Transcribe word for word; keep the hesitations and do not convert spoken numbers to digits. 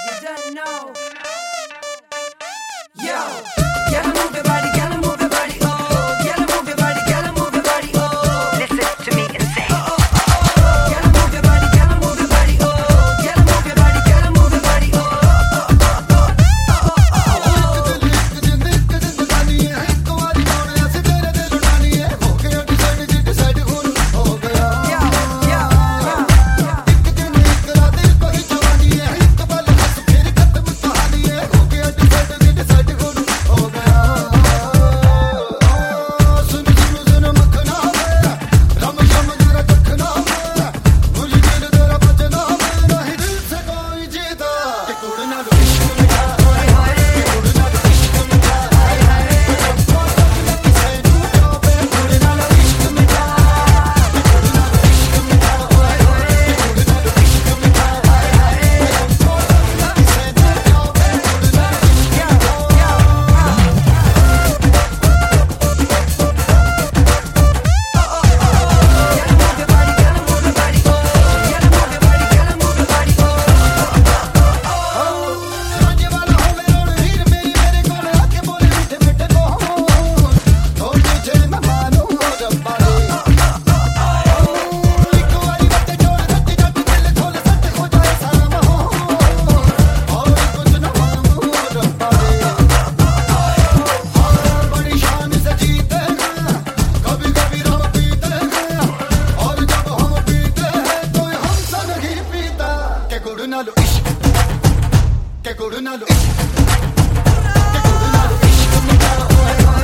You don't know. Yo, gotta move your body, gotta move your body, oh. Gotta move your body, gotta move your body, oh. Listen to me and say, oh, oh, oh. Gotta move your body, gotta move your body, oh. Gotta move your body, gotta move your body, oh. Que गुड़ ना लो इश्क, के गुड़ ना लो इश्क मिटा, ओए ओए।